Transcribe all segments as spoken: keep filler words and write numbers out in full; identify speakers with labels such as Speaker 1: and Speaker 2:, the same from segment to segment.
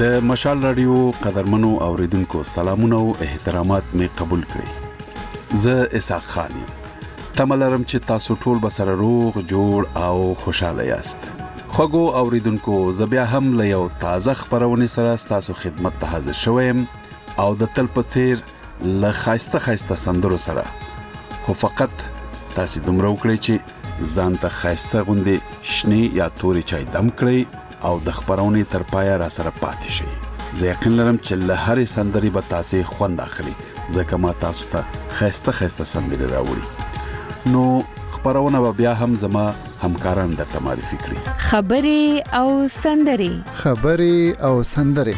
Speaker 1: د مشال رادیو قدرمنو اوریدونکو سلامونه او احترامات می قبول کړئ. زه اسحاق خان یم. تمه لرم چې تاسو ټول به سره روغ جوړ او خوشاله یاست. خوږو اوریدونکو زه بیا هم له یو تازه خبرونه سره تاسو خدمت ته حاضر شوم او د تل په څیر له خاصه خاصه سندرو سره. خو فقط تاسو دومره وکړئ چې ځان ته خاصه غوندې شنی یا توري چای دم کړئ او د خبرونې تر پایه را سره پاتې شي. زه یقین لرم چې له هرې سندرې به تاسو خوند اخلي ځکه ما تاسو ته خسته خسته سندرې راوړي. نو خبرونه به بیا هم زما همکاران درته معرفي کړي.
Speaker 2: خبرې او سندرې
Speaker 3: خبرې او سندرې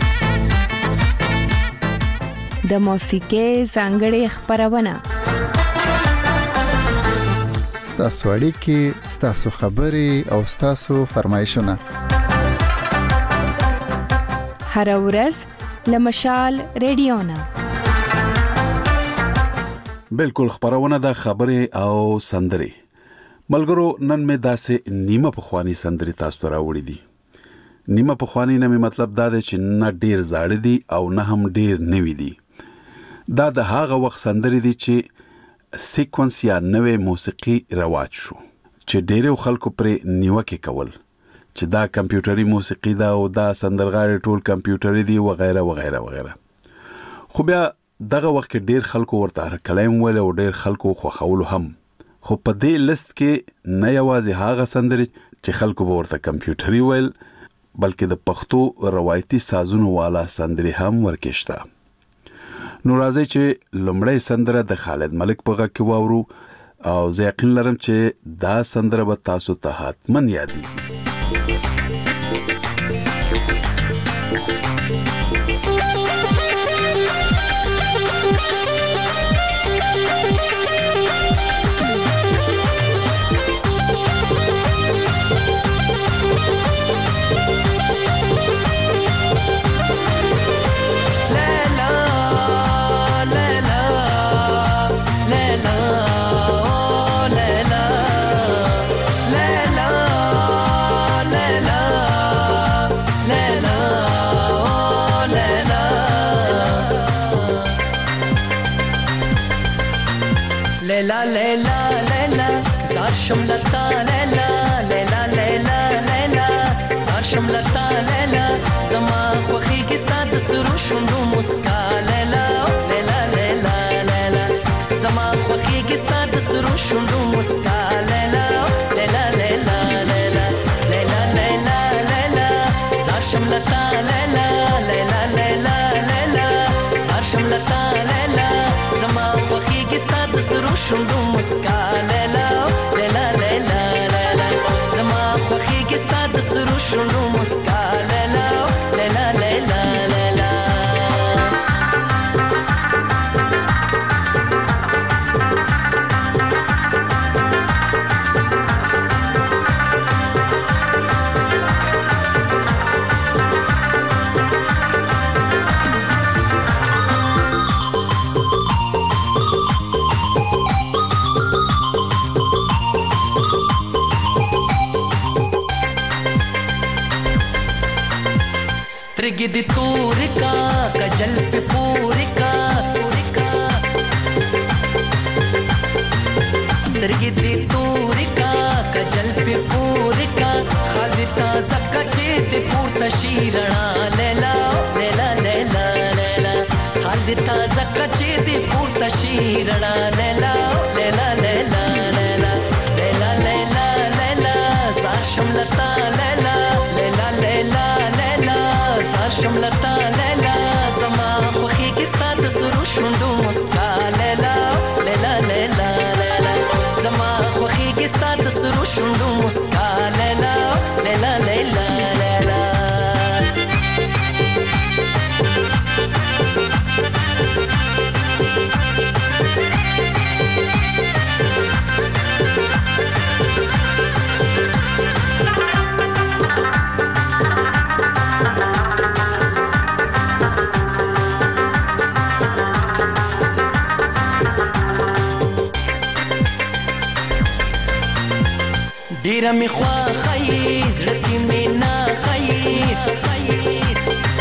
Speaker 2: د موسیقۍ ځانګړې خبرونه
Speaker 3: ستاسو اړیکې ستاسو خبرې او ستاسو فرمایشونه
Speaker 2: هر ورځ لمشال رادیو نه.
Speaker 1: بالکل خبرونه د خبرې او سندرې. ملګرو نن مې داسې نیمه پخوانی سندرې تاسو ته راوړې دي. نیمه پخوانی نه مې مطلب دا دی چې نه ډیر زاړه دي او نه هم ډیر نوي دي. دا د هغه وخت سندرې دي چې سیکونس یا نوې موسیقي رواج شو چې ډیرو خلکو پرې نیوکه کول چې دا کمپیوټري موسیقي دا او دا سندرغاړي ټول کمپیوټري دي وغیرہ وغیرہ وغیرہ. خو بیا دغه وخت کې ډیر خلکو ورته کلام ویل او ډیر خلکو خوښول هم. خو په دې لیست کې نه یوازې هغه سندرې چې خلکو ورته کمپیوټري ویل بلکې د پښتو روایتي سازونو والا سندرې هم ورکشته. نو راځي چې لومړی سندره د خالد ملک په غږ کې واورو او زه یقین لرم چې دا سندره به تاسو ته حتماً یادېږي.
Speaker 4: لیلا لیلا لیلا زار شملتا لیلا لیلا لیلا لیلا زار شملتا لیلا زما خوخي کستا د سرو شوندو مسکا لیلا لیلا لیلا لیلا زما خوخي کستا د سرو شوندو مسکا لیلا لیلا لیلا لیلا لیلا لیلا لیلا زار شملتا لیلا لیلا لیلا لیلا زار شملتا لیلا زما خوخي کستا د سرو شوندو مسکا لیلا لیلا لیلا لیلا زما خوخي کستا د سرو شوندو مسکا لیلا لیلا لیلا لیلا. سترګې د تورې کا کجل په پورې کا سترګې د تورې کا کجل په پورې کا خالي تازه کچې د پورته شي رڼا لیلا لیلا لیلا لیلا خالي تازه کچې د پورته شي رڼا لیلا لیلا لیلا لیلا لیلا لیلا لیلا زار شملتا لیلا لیلا لیلا لیلا زار شملتا لیلا زما خوخي کستا د سرو شوندو مسکا لیلا لیلا لیلا لیلا زما خوخي کستا د سرو شوندو مسکا لیلا لیلا لیلا لیلا. ډیره می خوا خی زړه کې می نه خی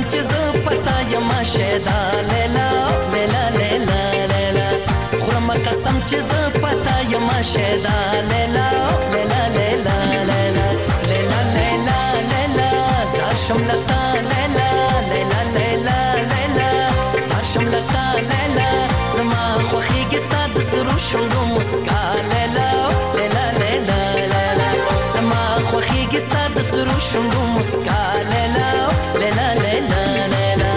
Speaker 4: چې زه پتا یم شیدا لیلا لیلا لیلا لیلا خورم قسم چې زه پتا یم شیدا لیلا لیلا لیلا لیلا لیلا لیلا لیلا زار شملتا لیلا لیلا لیلا لیلا زار شملتا لیلا زما خوخیږي ستا د سرو شونډو مسکا لیلا لیلا لیلا لیلا زما خوخیږي ستا د سرو شونډو مسکا لیلا لیلا لیلا لیلا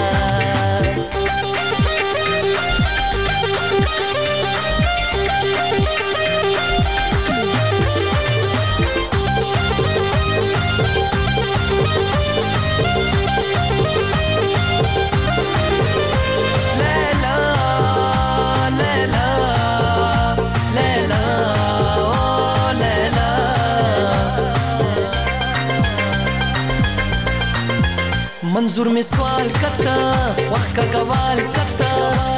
Speaker 4: منظور میں سوال کرتا وقت کا گوال کرتا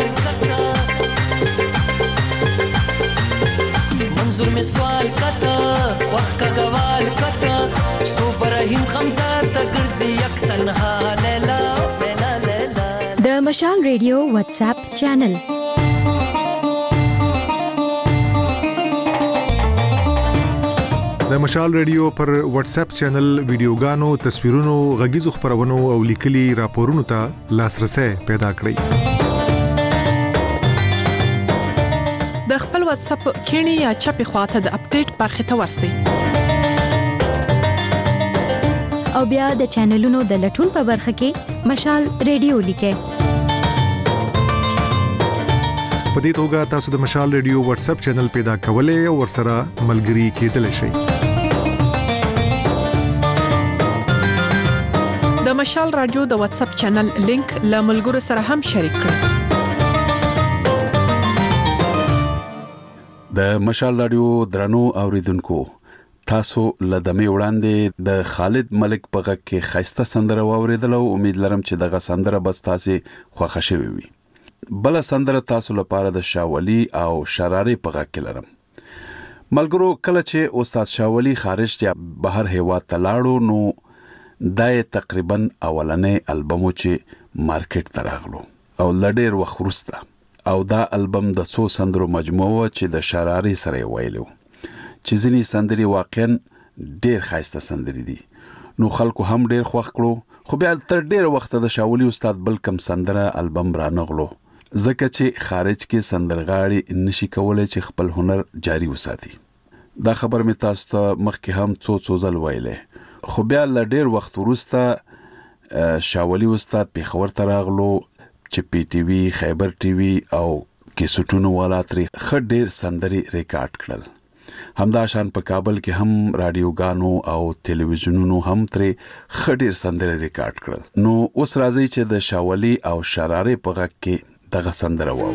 Speaker 4: منظور میں سوال کرتا وقت کا گوال کرتا سو برہیم خمزار تا گرزی یک تنہا لیلا لیلا لیلا
Speaker 5: د مشال ریډیو واتس اپ چینل
Speaker 6: د مشال ریډیو پر واتس اپ چینل ویډیوګانو تصویرونو غږیزو خبرونو او لیکلي راپورونو ته لاسرسي پیدا کړئ
Speaker 7: د خپل واتس اپ کینی یا چپی خواته د اپډیټ برخه ته ورسئ
Speaker 5: او بیا د چینلونو د لټون په برخه کې مشال ریډیو لیکئ
Speaker 6: په دې توګه تاسو د مشال ریډیو واتس اپ چینل پیدا کولای او ورسره ملګري کېدلی شئ
Speaker 7: د مشال رادیو د واتس اپ چینل لینک له ملګرو سره هم شریک کړئ
Speaker 1: د مشال رادیو درنو اوریدونکو تاسو لدمه وړاندې د خالد ملک په غږ کې خاصه سندره واوریدل او امید لرم چې دغه سندره بس تاسو خوښه شوي وي بل سندره تاسو لپاره د شاولی او شراري په غږ کې لرم ملګرو کله چې استاد شاولی خارج یا بهر هیواد ته لاړو نو دای تقریبا اولنې البوم چې مارکیټ ته راغلو او لډیر وخت وروسته او دا البوم د څو سندرو مجموعه چې د شراري سره ویلو چې ځینې سندري واقعا ډیر خاصه سندري دي نو خلکو هم ډیر خوښ کړو خو بیا تر ډیر وخت د شاولی استاد بل کم سندره البوم رانغلو ځکه چې خارج کې سندرغاړي نشي کولای چې خپل هنر جاری وساتي دا خبر می تاسو ته مخکې هم څو څو ځل ویلې خو بیا ل ډیر وخت وروسته شاولی استاد په خبر تراغلو چې پی ټي وي خیبر ټي وي او کیسټونو والا تری خډیر سندري ریکارډ کړل همدا شان په کابل کې هم رادیوګانو او ټلویزیونونو هم تری خډیر سندري ریکارډ کړل نو اوس راځي چې د شاولی او شراري په غږ کې دغه سندره واو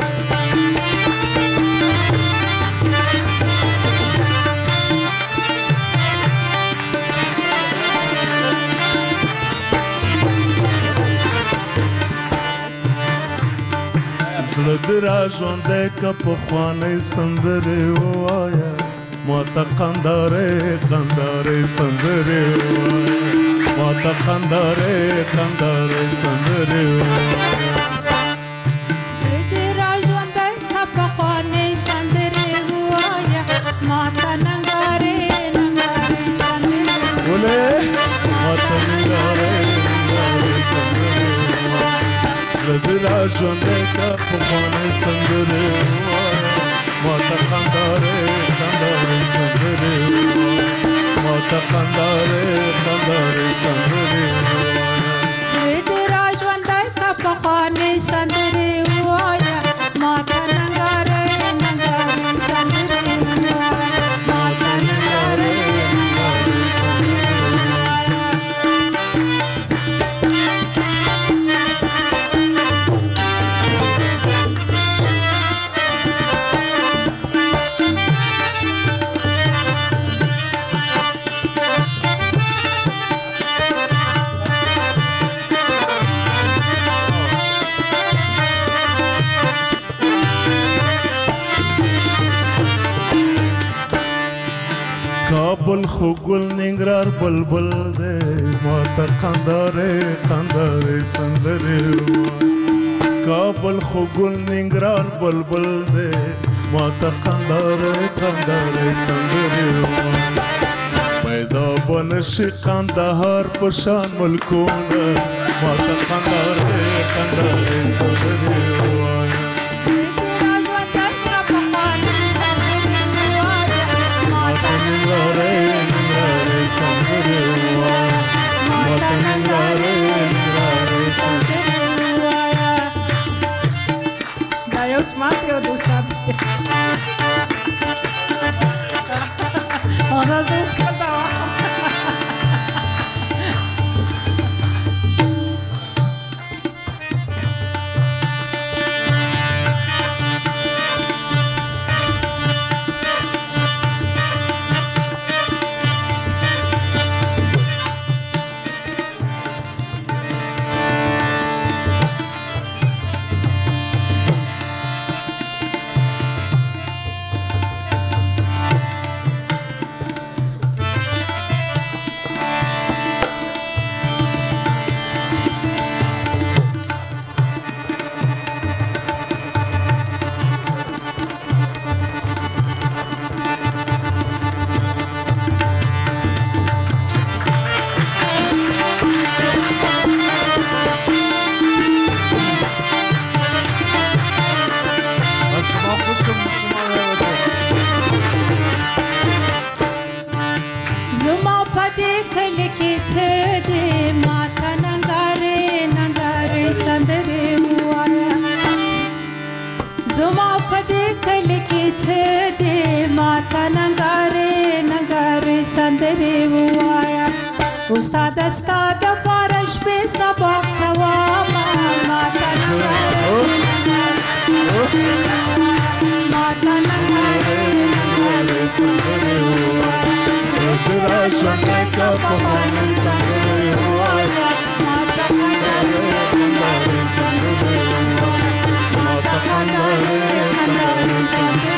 Speaker 8: زړه ژوندې کا په خوانې سندره وایا ماته قنداره قنداره سندره وایا ماته قنداره قنداره سندره Zlebila jondeka pokhane sandere mata kandare kandare sandere mata kandare kandare sandere Zlebila jondeka pokhane sandere mata nangare nangare sandere mata nangare nangare sandere کابل خو ګل ننګرهار بلبل دی ماته قندارې قندارې سندرې وایه کابل خو ګل ننګرهار بلبل دی ماته قندارې قندارې سندرې وایه پیدا بنشي قندهار په شان ملکونه ماته قندارې قندارې سندرې وایه
Speaker 9: استاد استاد فارش په سبق کوا ما تنګره ما تنګره سندره سندره شنه کا په باندې سندره وایا ما تنګره سندره ما تنګره سندره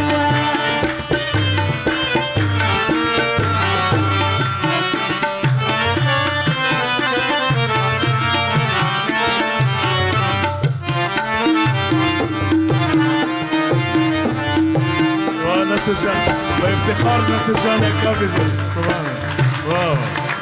Speaker 8: نصر جان بافتخار نصر جان کافی سبحان واو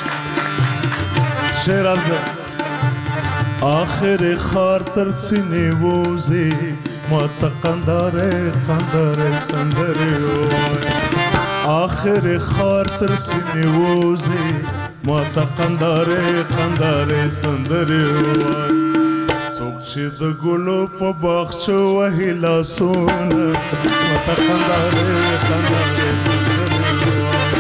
Speaker 8: شعر عرضه آخر خار تر سینې ووزي ما ته قندارې قندارې سندرې وایه آخر خار تر سینې ووزي ما ته قندارې قندارې سندرې وایه څوک چې د ګلو په باغچو وهي لاسونه ماته قندارې قندارې سندرې وایه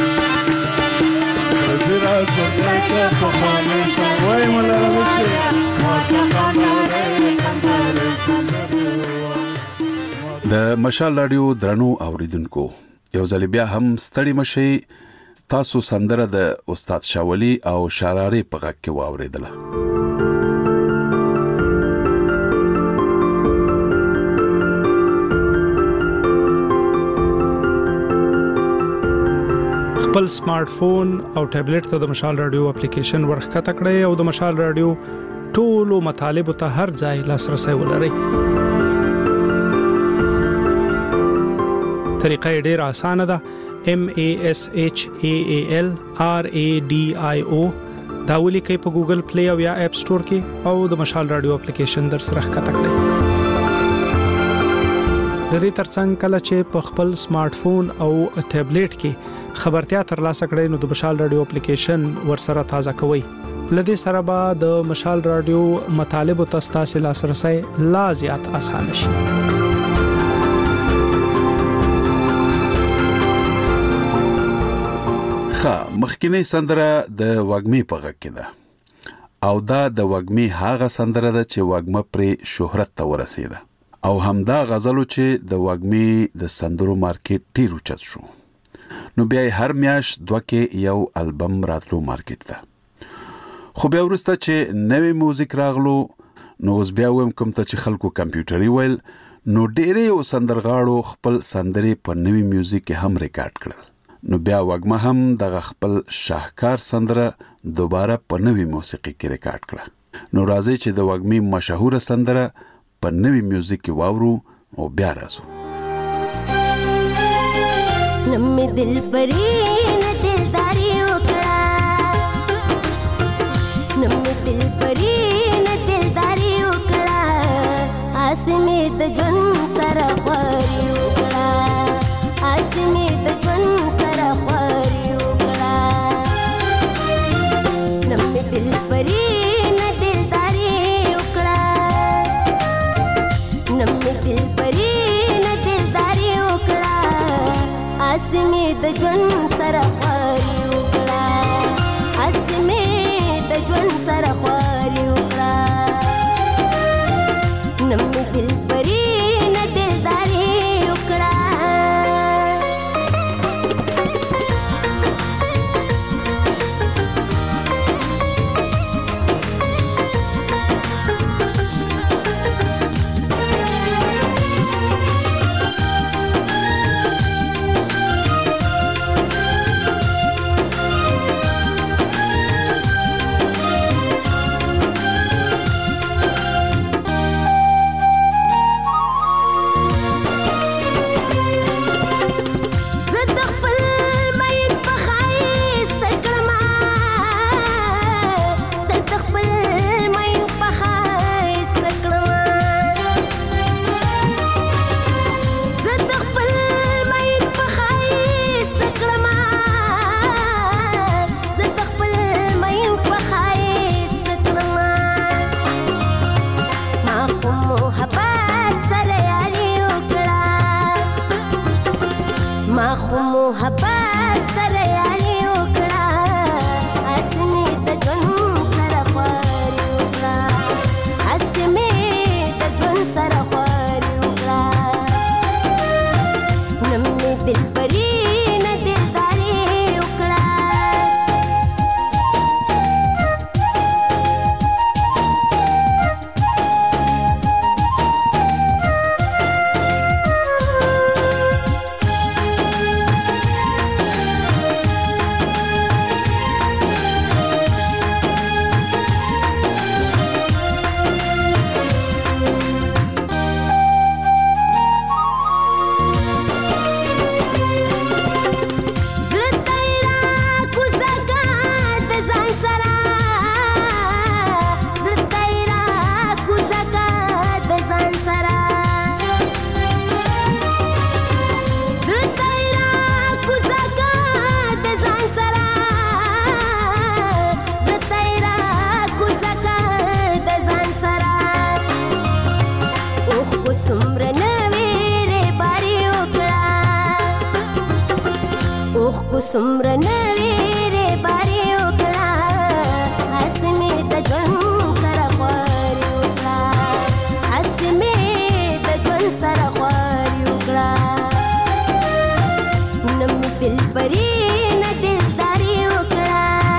Speaker 8: صدرا ژوندی که پخوانی سم وایي ملا راوشي ماته قندارې قندارې سندرې وایه
Speaker 1: د مشال راډیو درنو اوریدونکو یو ځل بیا هم ستړي مشي تاسو سندره د استاد شاولی او شراري په غږ کې واوریدله
Speaker 10: خپل سمارټ فون او ټابلیټ ته د مشال رادیو اپلیکیشن ورخته کړئ او د مشال رادیو ټولو مطالب ته هر ځای لاسرسي ولرئ. طریقه ډېره اسانه ده. M A S H A A L R A D I O دا ولیکئ په ګوګل پلی او یا اپ سٹور کې او د مشال رادیو اپلیکیشن در سره ښکته کړئ. د دې ترڅنګ کله چې په خپل سمارټ فون او ټابلیټ کې خبرتیا ترلاسه کړئ نو د مشال رادیو اپلیکیشن ورسره تازه کوئ. لدې سره به د مشال رادیو مطالب او تاسو لاسرسي لا زیات اسانه شي.
Speaker 1: ښه مخکینی سندره د وګمې په غږ کې ده او دا د وګمې هغه سندره ده چې وګمه پرې شهرت ته ورسېده او همدا غزلو چې د وګمې د سندرو مارکیټ ډیر اوچت شو. نو بیا هر میاش دوه کې یو البم راتلو مارکیټ ته. خو بیا ورسته چې نوې موزیک راغلو نو اوس بیا ویم کوم ته چې خلکو کمپیوټري ویل نو ډېرې او سندرغاړو خپل سندرې په نوې میوزیک کې هم ریکارډ کړل. نو بیا وګما هم د خپل شاهکار سندره دوباره په نوې موسیقي کې ریکارډ کړه. نو راځي چې د وګمي مشهور سندره په نوې میوزیک کې واورو او بیا راځو.
Speaker 11: نمې دل پرې نه دلداري وکړه، نمې دل پرې نه دلداري وکړه، اسمې د ژوند سره خواري وکړه، اسمې د ژوند سره خواري وکړه. نمې دل پرې نه دلداري وکړه، نمې دل پرې نه دلداري وکړه، اسمې د ژوند سره خواري وکړه، اسمې د ژوند سره خواري وکړه. نمې دل پرې نه دلداري وکړه. سمر نوی ری باری وکړه، اسمې د ژوند سره خواري وکړه، اسمې د ژوند سره خواري وکړه. نمې دل پرې نه دلداري وکړه.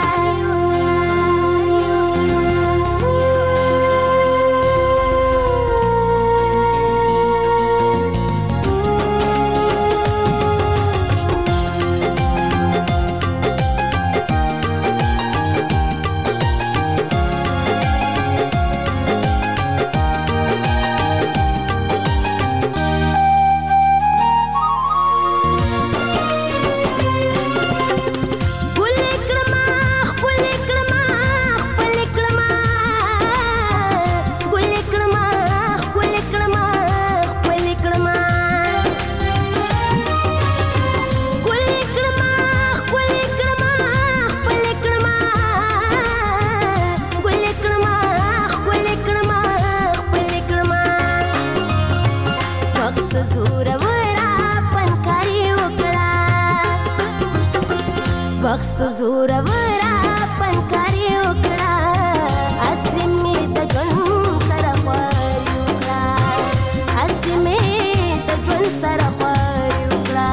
Speaker 11: بخص زور ورا پنکاری وکړه، اسمې د ژوند سره خواري وکړه، اسمې د ژوند سره خواري وکړه.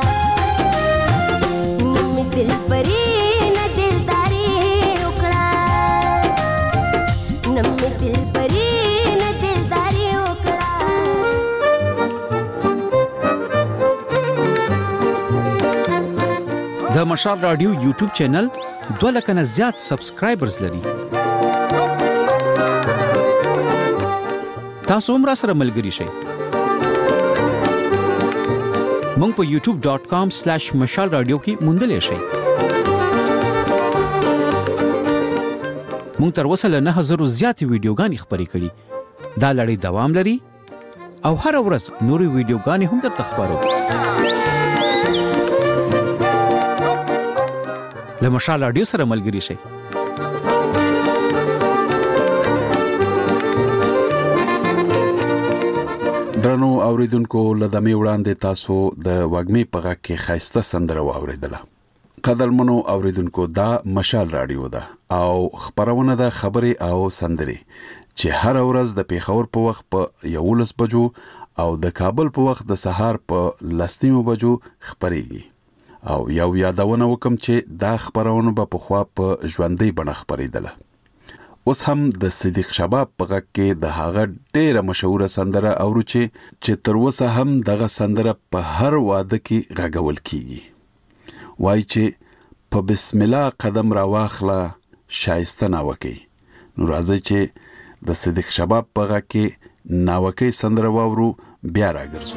Speaker 11: نمې دل پرې نه دلداري وکړه، نمې دل پرې نه دلداري وکړه.
Speaker 12: مشال رادیو یوټیوب چینل دوه لکه نه زیات سبسکرایبرز لري. تاسو هم راسره ملګري شئ. مونږ په یوټیوب ډاٹ کام سلیش مشال رادیو کې موندلی شئ. مونږ تر اوسه له نه هزارو زیاتې ویډیوګانې خپرې کړي. دا لړۍ دوام لري او هر ورځ نورې ویډیوګانې هم درته خپرو. له مشال رادیو سره ملګري شئ.
Speaker 1: درنو اوریدونکو لدمه وړاندې تاسو د وګمې په غږ کې خایسته سندره واوریدله. قدرمنو اوریدونکو دا مشال رادیو ده او خبرونه ده خبري او سندري چې هر ورځ د پیښور په وخت په یولس بجو او د کابل په وخت د سهار په لسنیو بجو خبريږي. او یو یادونه وکم چې دا خبرونه به په خوا په ژوندۍ بڼه خبرېدله. اوس هم د صدیق شباب په غږ کې د هغه ډېره مشهوره سندره اورو چې چې تر اوسه هم دغه سندره په هر واده کې غږول کیږي. وایي چې په بسم الله قدم را واخله شایسته ناوکي. نو راځي چې د صدیق شباب په غږ کې ناوکي سندره واورو بیا راګرځو.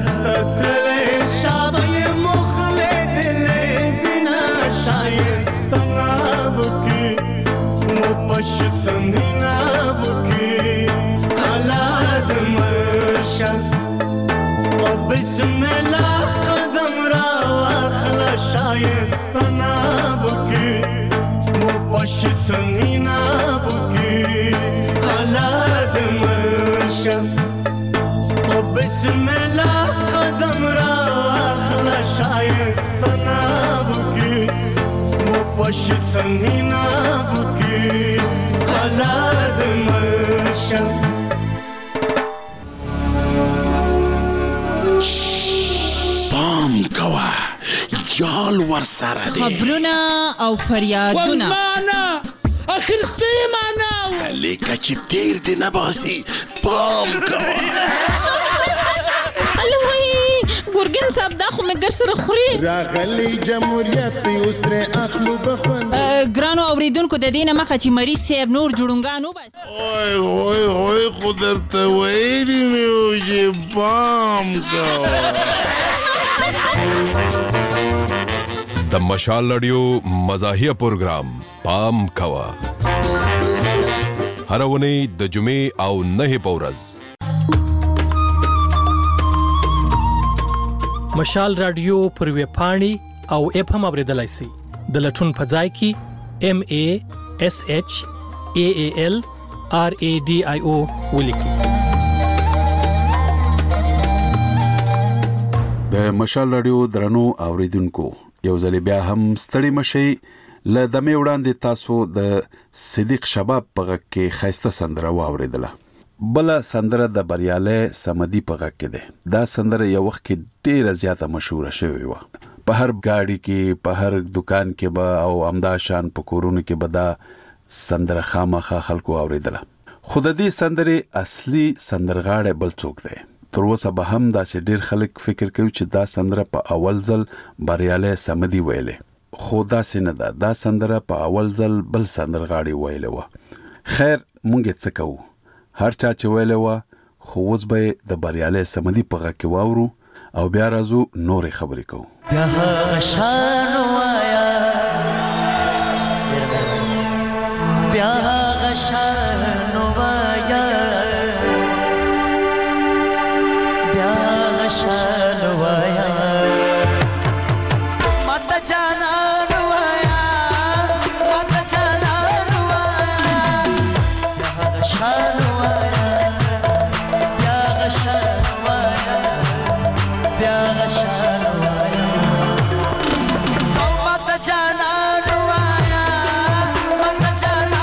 Speaker 9: Shayesta څنګه بوکي حالات مرشا او بسم الله قدم را واخلا شایستنا بوکي مو پښ څنګه بوکي حالات مرشا او بسم الله قدم را واخلا شایستنا بوکي مو پښ څنګه بوکي حالات مرشا
Speaker 1: پام کوا جال ور سره دی
Speaker 13: خبرونه او فریادونه
Speaker 14: ورمانه اخرستی معنا
Speaker 1: لیکه چې تیر دی نه باسي پام کوا
Speaker 13: ګورګین صاحب دا خو مګر سره خوري
Speaker 8: راغلی جمهوریت اوس تر اخلو بخون
Speaker 13: ګرانو اوریدونکو د دینه مخه چې مریض صاحب نور جوړونګانو بس
Speaker 1: اوه اوه اوه قدرت ویلی میو چې پام کوا
Speaker 15: د مشال رادیو مزاحیه پروګرام پام کوا هر ونی د جمعې او نه پورز
Speaker 10: مشال رادیو پر وی پاڼې او اپ هم اوریدلای شئ د لټون په ځای کې ام ا اس اچ ا ا ال ار ا ډي آی او ولیکئ.
Speaker 1: د مشال رادیو درنو اوریدونکو یو ځل بیا هم ستړي مشي ل دمه وړاندې تاسو د صدیق شباب په غږ کې خاسته سندره واوریدله. بل سندره د بریاله سمدي په غږ کې ده. دا سندره یو وخت کې ډیره زیاته مشهوره شوې و. په هر گاډي کې په هر دکان کې به او امدا شان په کورونو کې به دا سندره خامخا خلکو اوریدله. خود دې سندره اصلي سندرغاړی بل څوک دی. تر اوسه به هم داسې ډیر خلک فکر کوي چې دا سندره په اول ځل بریاله سمدي ویلې. خو داسې نه ده. دا سندره په اول ځل بل سندرغاړی ویلې و. خیر مونږ څه کوو. هر چا چې ویلې و خو اوس به د بریاله سمدي په غږ کې واورو او بیا راځو نورې خبرې کوو.
Speaker 16: بیا غشان وایا بیا غشان وایا بیا غشان وایا مت جانا وایا مت جانا وایا بیا غشان وایا بیا غشان وایا بیا غشان وایا او مت جانا وایا مت جانا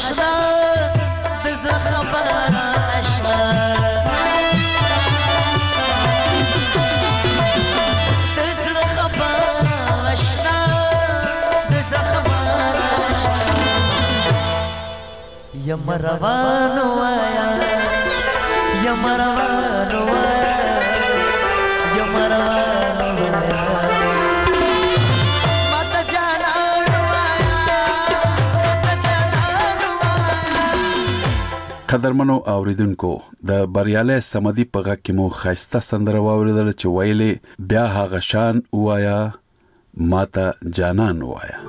Speaker 16: آشنا د زړه خبره آشنا د زړه خبره آشنا د زړه خبره آشنا یم روان وایا یم روان وایا یم روان وایا
Speaker 1: قدرمنو اوریدونکو د بریاله سمدي په غږ کې مو خاسته سندره واوریدل چې ویلې بیا هغه شان وایا ماته جانان وایا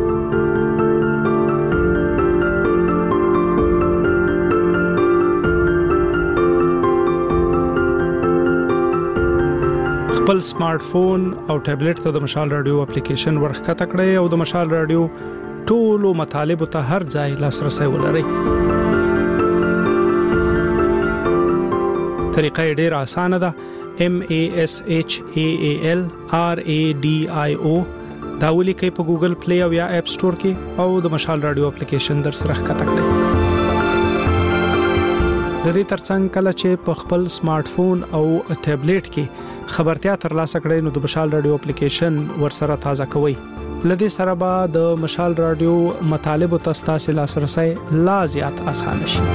Speaker 10: خپل سمارټ فون او ټابلیټ ته د مشال رادیو اپلیکیشن ورخکته کړئ او د مشال رادیو ټولو مطالبه ته هر ځای لاسرسي ولرئ طریقه ډیره اسانه ده M A S H A A L R A D I O دا ولیکئ په ګوګل پلی او یا اپ سٹور کې او د مشال رادیو اپلیکیشن در سره ښکته کړئ د دې ترڅنګ کله چې په خپل سمارټ فون او ټابلیټ کې خبرتیا ترلاسه کړئ نو د مشال رادیو اپلیکیشن ورسره تازه کوئ لدې سره به د مشال رادیو مطالبه تاسو لاسرسي لا زیات اسانه شي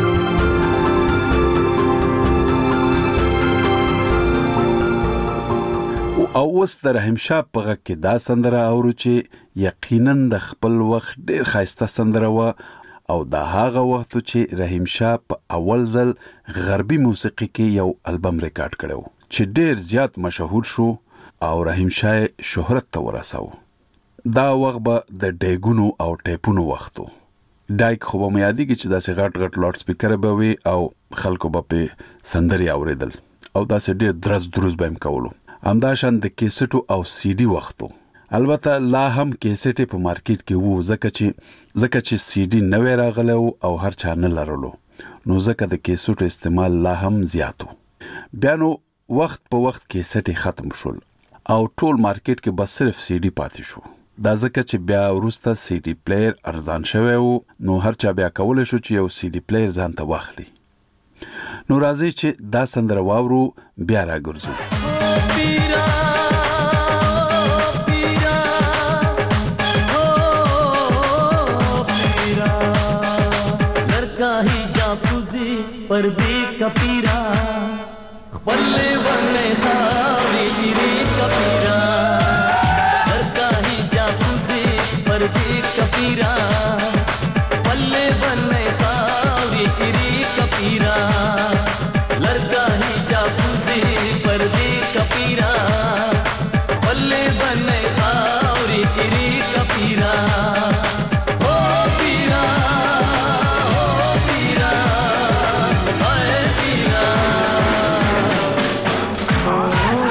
Speaker 1: او اوس د رحیم شاه په غږ کې دا سندره اورو چې یقینا د خپل وخت ډیر خاصه سندره و او دا هغه وخت چې رحیم شاه په اول ځل غربي موسیقي کې یو البم ریکارډ کړو چې ډیر زیات مشهور شو او رحیم شاه شهرت ته ورساو دا وخت به د ډیګونو او ټیپونو وختو دایک خو به یادېږي چې داسې غټ غټ لاوډ سپیکر به وي او خلکو به په سندري اوریدل او داسې ډیر درز دروز به هم کولو همداشان د کیسټو او سی ډي وختو البته لا هم کیسټ په مارکیټ کې وو ځکه چې ځکه چې سی ډي نوې راغله او هر چا نه لرلو نو ځکه د کیسټو استعمال لا هم زیاتو بیا نو وخت په وخت کیسټ ختم شول او ټول مارکیټ کې بس صرف سی ډي پاتې شو دا ځکه چې بیا وروسته سی ډي پلیئر ارزان شوی وو نو هر چا بیا کولای شو چې یو سی ډي پلیئر ځان ته واخلي نو راځي چې دا سندره واورو بیا راګرځو
Speaker 16: پیرا پیرا او پیرا لڑکا ہی جاپوزی پردی کا پیرا خپلے ورنے خاوری پیری کا پیرا لڑکا ہی جاپوزی پردی کا پیرا خپلے ورنے خاوری پیری کا پیرا لڑکا ہی جاپوزی پردی کپیرا پلے بنے خاوری گری کپیرا او پیرا او پیرا اے پیرا او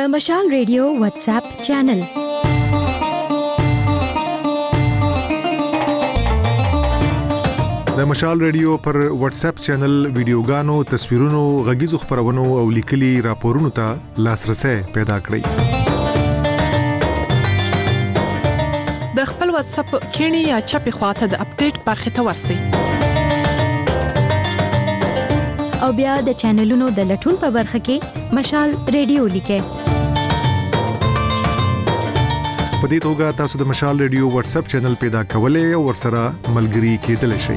Speaker 5: د مشال ریډیو واتس اپ چینل
Speaker 6: د مشال ریډیو پر واتس اپ چینل ویډیوګانو تصویرونو غږیزو خبرونو او لیکلي راپورونو ته لاسرسي پیدا کړئ
Speaker 7: د خپل واتس اپ کینی یا چپی خواته د اپډیټ برخه ته ورسی
Speaker 5: او بیا د چینلونو د لټون په برخه کې مشال ریډیو لیکه
Speaker 6: په دې توګه تاسو د مشال ریډیو واتس اپ چینل پیدا کولای او ورسره ملګري کېدلی شئ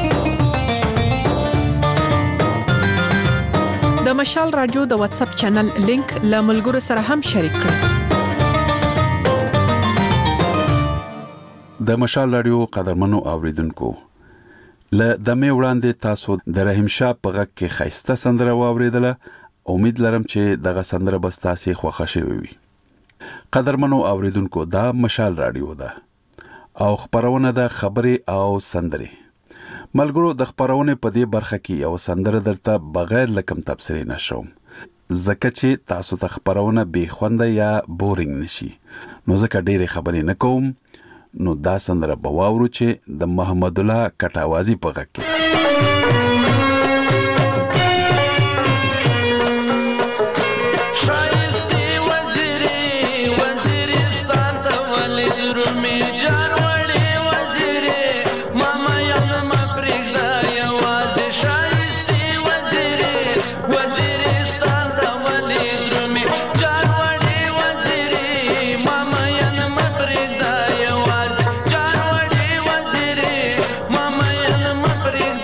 Speaker 7: د مشال رادیو د واتس اپ چینل لینک له ملګرو سره هم شریک کړئ
Speaker 1: د مشال رادیو قدرمنو اوریدونکو ل دمه وړاندې تاسو د رحیم شاه په غږ کې خایسته سندره واوریدله امید لرم چې دغه سندره به تاسو خوښه شوي وي قدرمنو اوریدونکو دا مشال رادیو ده او خبرونه ده خبري او سندري ملګرو د خبرونه په دې برخه کې یو سندره درته بغیر لکم تبصرې نشوم زکه چې تاسو ته خبرونه بے خونده یا بورینګ نشي نو زکه ډېرې خبرې نه کوم نو دا سندره به واورو چې د محمد الله کټاوازی په غږ کې
Speaker 17: Pregda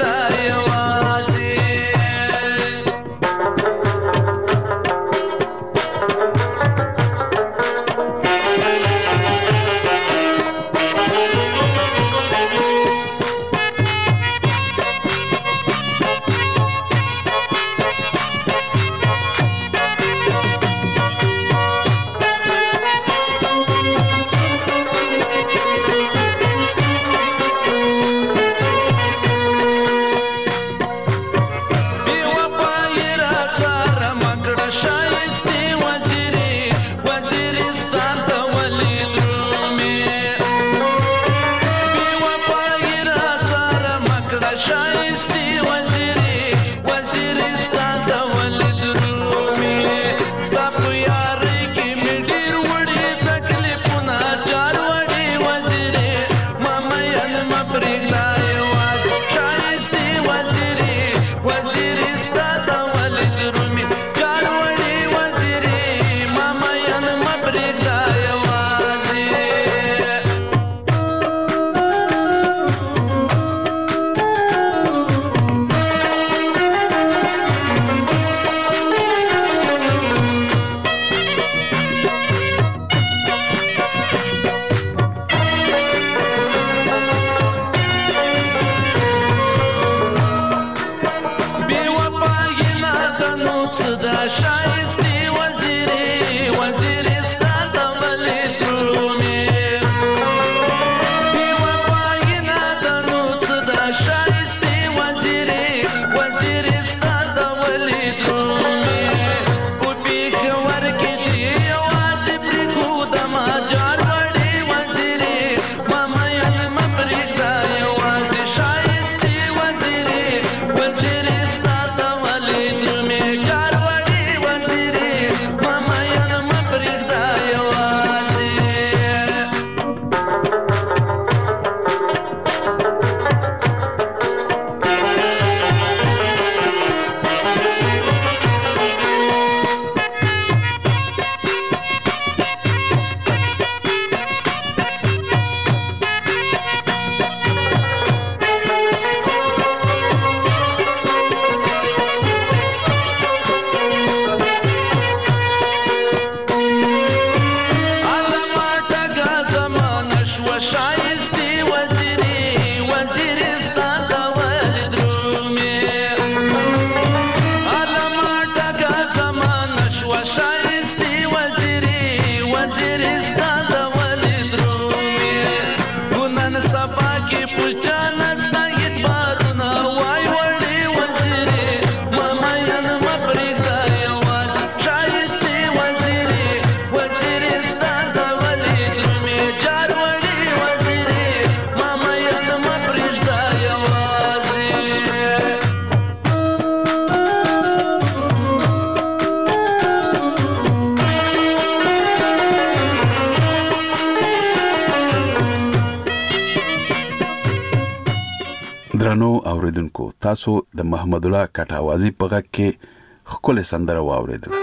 Speaker 1: درنو اوریدونکو تاسو د محمد الله کټاوازی په غږ کې خپل سندره واوریدله.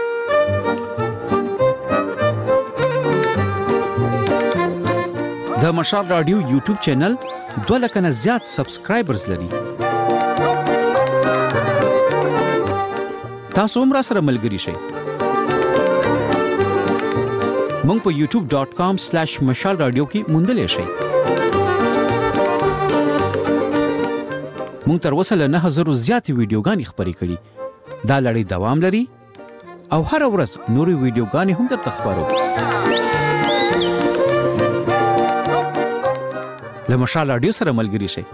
Speaker 12: د مشال رادیو یوټیوب چینل دوه لک نه زیات سبسکرایبرز لري. تاسو هم را سره ملګري شئ. مونږ په یوټیوب ډاٹ کام سلیش مشال رادیو کې موندلې شئ. مونږ تر اوسه له نه هزار زیاتې ویډیوګانې خپرې کړي. دا لړۍ دوام لري او هر ورځ نورې ویډیوګانې هم درته خپرو. له مشال رادیو سره ملګري شئ.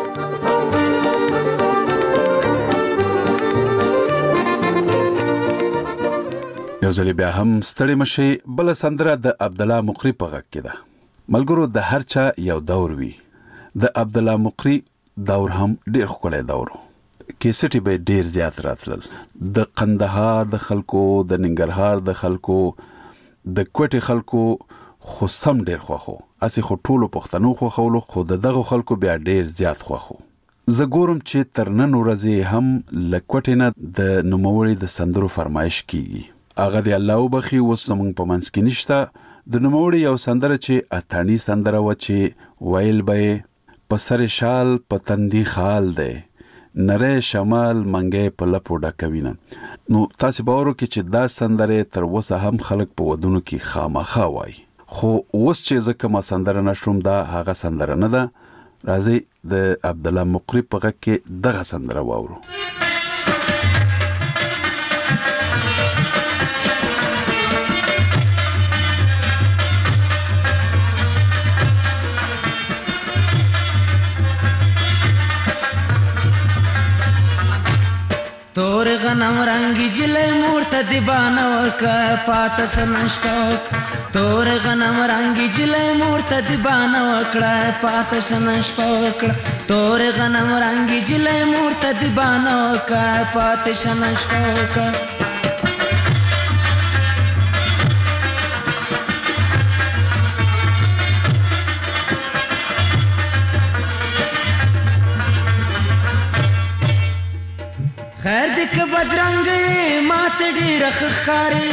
Speaker 1: یو ځل بیا هم ستړي مشي. بل سندره د عبد الله مقری په غږ کې ده. ملګرو د هر چا یو دور وي. د عبد الله مقری دور هم ډیر ښکلی دور و. کیسټي به ډیر زیات راتلل. د قندهار د خلکو، د ننګرهار د خلکو، د کوټې خلکو خو سم ډیر خوښو. اسی خو ټولو پښتنو خوښولو، خو دغه خلکو بیا ډیر زیات خوښو. زه ګورم چې تر نن ورځې هم له کوټې نه د نوموړي د سندرو فرمایش کیږي. هغه دی الله وبخي اوس زموږ په منځ کې نشته. د نوموړي یو سندره چې اتانی سندره و چې ویل به په سر شال په تندي خال دی، نری شمال منګی په لپو ډکوینه. نو تاسو باور وکړئ چې دا سندره تر اوسه هم خلک په ودونو کې خامخا وایي. خو اوس چې زه کومه سندره نشوم دا هغه سندره نه ده. راځئ د عبد الله مقری په غږ کې دغه سندره واورو.
Speaker 17: تور غنم رنگی جلے مرتدبانه وکا پاتس نشتوک. تور غنم رنگی جلے مرتدبانه وکړه پاتس نشتوک. تور غنم رنگی جلے مرتدبانه وکا پاتس نشتوک. خیر دې که بدرنګې ماته ډېره ښه ښکاري.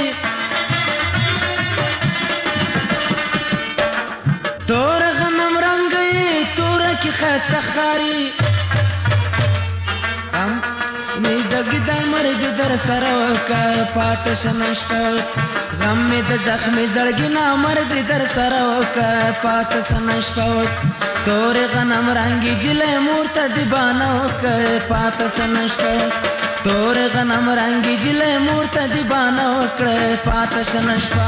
Speaker 17: توره غنم رنګې توره کې ښایسته ښکاري. غم مې زړګي د مرګ در سره وکړه پاته شه نشته. غم مې د زخمې زړګي نه مرګ در سره وکړه پاته شه نشته. تورې غنم رنګې جلۍ مورته دبانه وکړه پاته شه نشته. تور غنم رنگی جلے مورتا دیبانا وکڑے پاتش نشپا.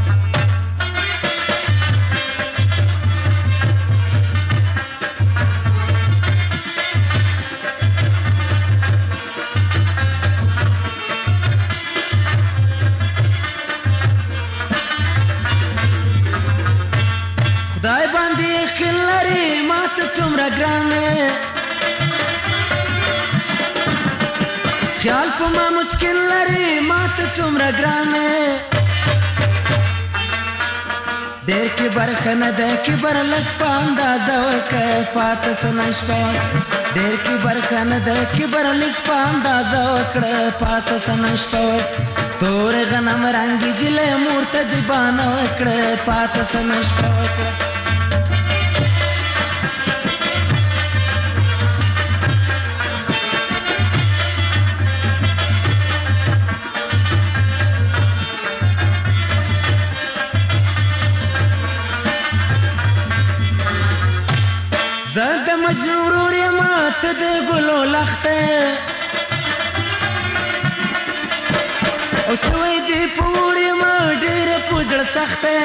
Speaker 17: خدای باندې خیل لري ماته څومره ګرانه. خیال په ما مسکین لري ماته څومره ګرانه. ډېر کبر ښه نه دی، کبر لږ په اندازه وکړه پاته څه نشته. ډېر کبر ښه نه دی، کبر لږ په اندازه وکړه پاته څه نشته. تورې غنم رنګې جلۍ مورته دیبانه وکړه پاته څه نشته وکړه. زه د مجنون ورور یم ته د ګلو لښته. او سوی دې په اور یم ډېره په زړه سخته.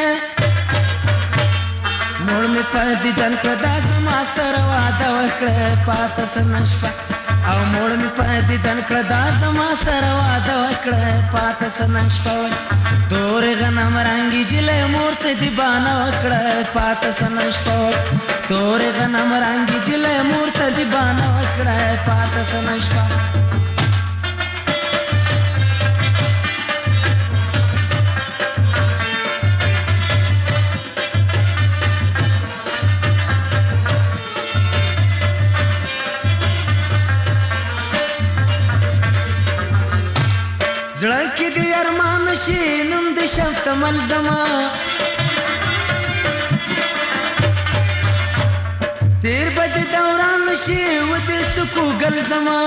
Speaker 17: مور مې په دیدن کړه دا زما سره واده وکړه پاته څه نشپه. او مور مې په دیدن کړه دا زما سره واده وکړه پاته څه نشپه. تورې غنم رنګې جلۍ مورته دیبانه وکړه پاته څه نشپه. تورې غنم رنګې جلۍ مورته دیبانه وکړه پاته څه نشپه. شفت ملزمه تیر بد دوران شي ود سکو گلزما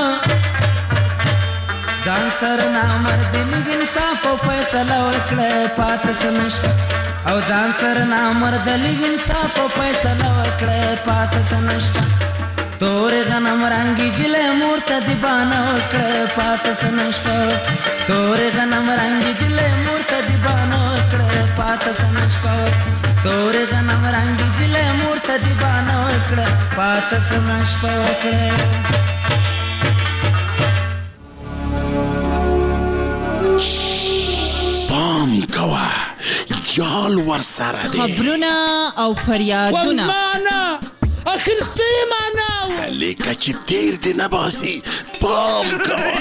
Speaker 17: ځان سر نامرد لګ انصاف او فیصله وکړه پاتس نشته او ځان سر نامرد لګ انصاف او فیصله وکړه پاتس نشته تور غنم رنگي جله مرتدبانه وکړه پاتس نشته تور غنم رنگي جله مرتدبانه وکړه پاتس نشته تور غنم رنگي جله مرتدبانه وکړه پاتس نشته وکړه
Speaker 18: پام کوا یال ور سره دی
Speaker 13: خبرونه او فریادونه
Speaker 14: ورمانه اخرسته معنا
Speaker 18: لیکه چې تیر دی نه باسي پام کوا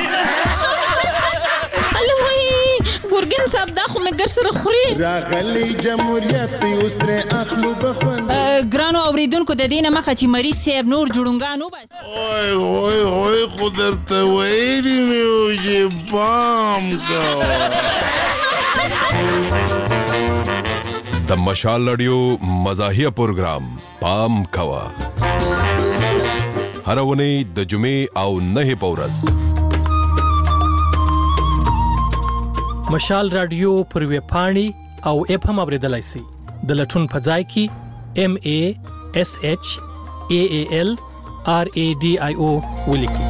Speaker 13: الوی ګورګن صاحب دا خو مګر سره خوري
Speaker 8: راغلی جمهوریت اوس تر اخلو بخوند
Speaker 13: ګرانو اوریدونکو د دینه مخه چې مریض صاحب نور جوړونګانو بس
Speaker 18: اوه اوه اوه قدرت ویلی میو چې پام کوا
Speaker 15: د مشال رادیو مزاحیه پروګرام پام کوا هر ونی د جمعې او نه په ورځ
Speaker 19: مشال رادیو پر ویب پاڼې او اپ هم اوریدلای شئ د لټون په ځای کې ام ا اس اچ ا ا ال ار ا ډي آی او ولیکئ.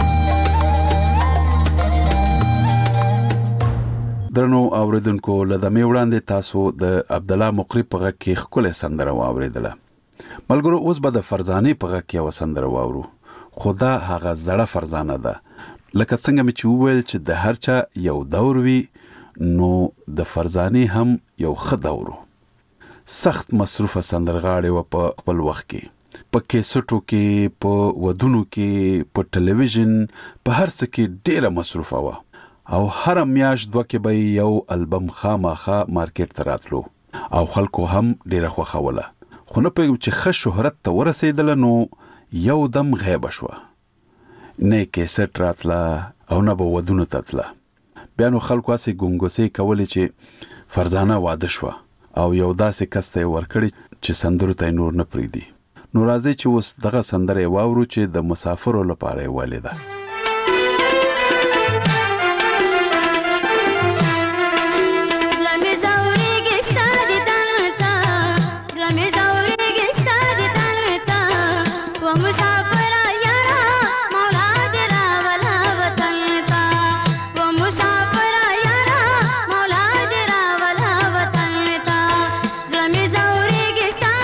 Speaker 1: درنو اوریدونکو لدمه وړاندې تاسو د عبد الله مقری په غږ کې خپل سندره واوریدله. ملګرو اوس به د فرزانه په غږ کې و سندره واورو. خدا هغه زړه فرزانه ده. لکه څنګه مې چې وویل چې د هر چا یو دور وي نو د فرزانه هم یو ښه دور. سخت مصروفه سندرغاړي و په خپل وخت کې. په کیسټو کې، په ودونو کې، په ټلویزیون، په هر څه کې ډیره مصروفه و. او هر میاشت دوه کې به یو البم خامخا مارکیټ ته راتلو او خلکو هم ډیره خوښوله. خو نه پوهېږم چې ښه شهرت ته ورسېدله نو یو دم غیبه شوه. نه کیسټ راتله او نه به ودونو ته تله. بیا نو خلکو هسې ګونګوسې کولې چې فرزانه واده شوه او یو داسې کس ته یې ورکړي چې سندرو ته نور نه پرېږدي. نو راځئ چې اوس دغه سندره یې واورو چې د مسافرو لپاره یې ویلې ده.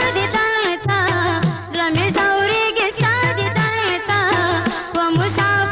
Speaker 11: Musa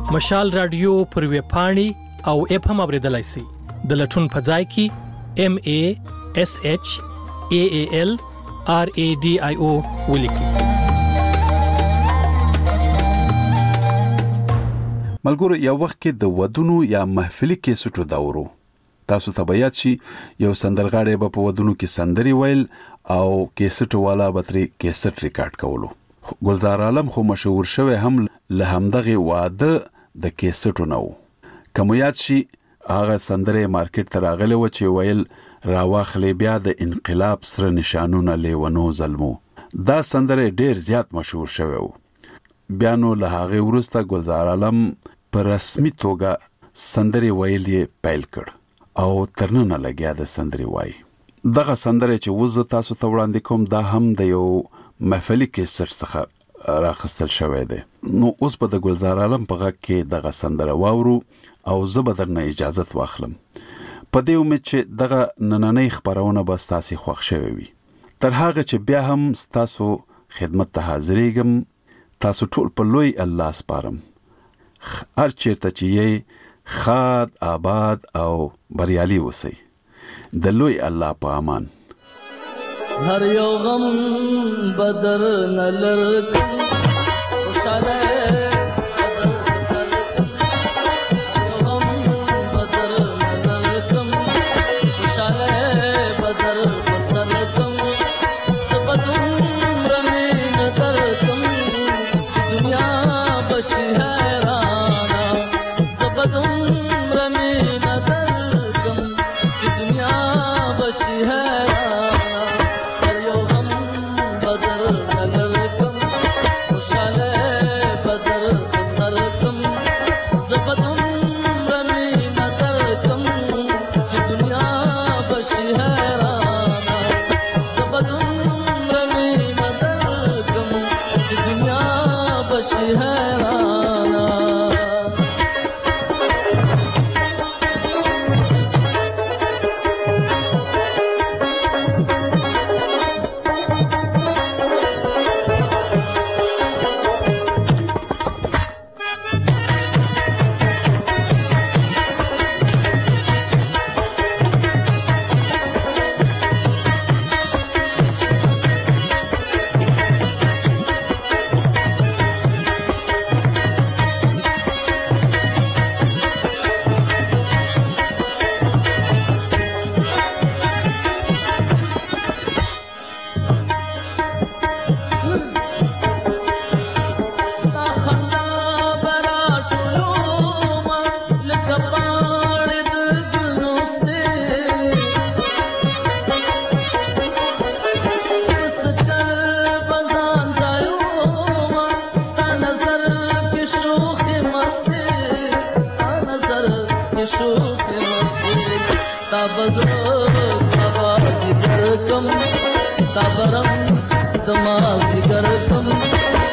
Speaker 19: مشال رادیو پر ویب پاڼې او اپ هم اوریدلای شئ. د لټون په ځای کې M A S H A A L R A D I O ولیکئ.
Speaker 1: ملګرو یو وخت کې د ودونو یا محفلي کیسټو داورو. تاسو ته بیات شي یو سندرغاړی به په ودونو کې سندري ویل او کیسټ والا به ترې کیسټ ریکارډ کولو. ګلزار عالم خو مشهور شوی هم له همدغه واده د کیسټو نه و. کوم یاد شي هغه سندره مارکیټ ته راغلی و چې ویل راواخلې بیا د انقلاب سره نشانونه لیونو ظلمو. دا سندره ډیر زیات مشهور شوی و. بیا نو له هغه وروسته ګلزار عالم په رسمي توګه سندري ویل یې پیل کړ او ترنه لګیا د سندري وای. دغه سندره چې وز تاسو ته وړاندې کوم دا هم د یو محفلي کیسټ څخه راخستل شوی دی. نو اوس په د ګلزار عالم په غږ کې دغه سندره واورو او زه به درنه اجازت واخلم په دې امید چې دغه نننۍ خبرونه به ستاسو خوښ شوي وي. تر هغه چې بیا هم ستاسو خدمت ته حاضرېږم تاسو ټول په لوی الله سپارم. هر چیرته چې یې خاد آباد او بریالي اوسئ. د لوی الله په امان.
Speaker 16: هر یو غم بدر نلرکم خوشاله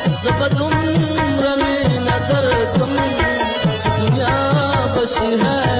Speaker 16: زبدم رمي ندركم دنيا بشي